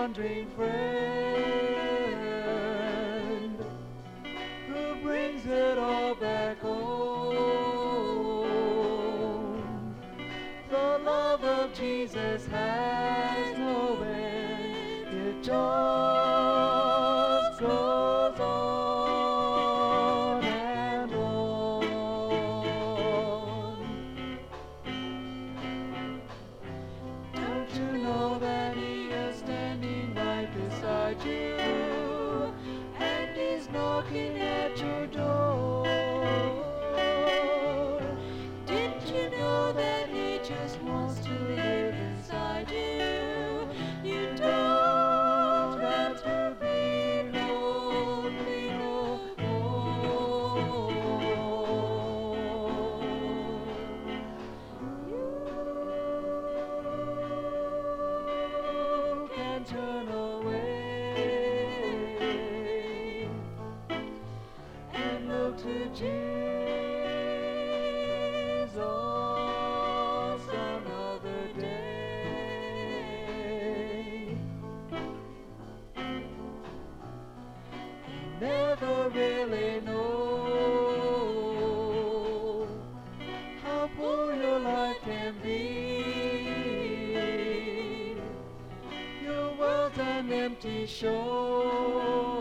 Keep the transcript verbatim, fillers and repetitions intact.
wandering friend who brings it all back home. The love of Jesus has no end. It just goes on and on. Don't you know that He is standing right beside you, and He's knocking at your door? Didn't you know that He just wants to live inside you? You don't have to be lonely no more. You can turn away and look to Jesus another day. You never really know how poor your life can be. Your world's an empty shore.